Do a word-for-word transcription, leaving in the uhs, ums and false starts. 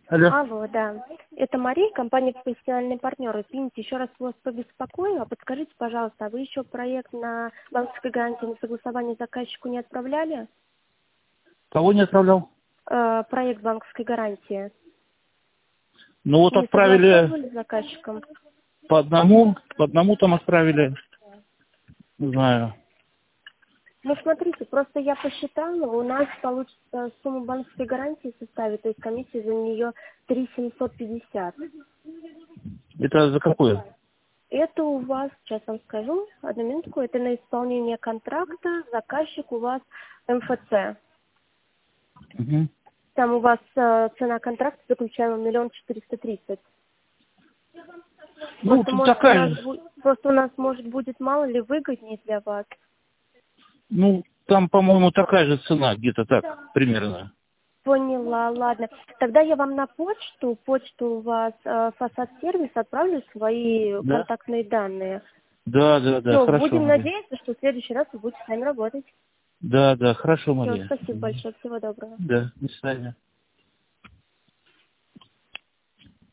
Алло. Алло, да. Это Мария, компания «Профессиональные партнеры». Извините, еще раз вас побеспокоила. Подскажите, пожалуйста, а вы еще проект на банковской гарантии на согласование заказчику не отправляли? Кого не отправлял? Э, проект банковской гарантии. Ну вот Не отправили согласовывали с заказчиком? по одному, по одному там отправили, не знаю. Ну, смотрите, просто я посчитала, у нас получится сумма банковской гарантии составит, то есть комиссия за нее три тысячи семьсот пятьдесят. Это за какое? Это у вас, сейчас вам скажу, одну минутку, это на исполнение контракта, заказчик у вас эм эф цэ. Угу. Там у вас э, цена контракта заключаемая миллион четыреста тридцать. Ну, Просто тут может у нас такая, бу- просто у нас может будет мало ли выгоднее для вас. ну, там, по-моему, такая же цена, где-то так, примерно. Поняла, ладно. Тогда я вам на почту, почту у вас э, фасад сервис отправлю свои Да? контактные данные. Да, да, да, Все, хорошо, будем Мария. надеяться, что в следующий раз вы будете с нами работать. Да, да, хорошо, Все, Мария. спасибо Мгм. большое, всего доброго. Да, до свидания.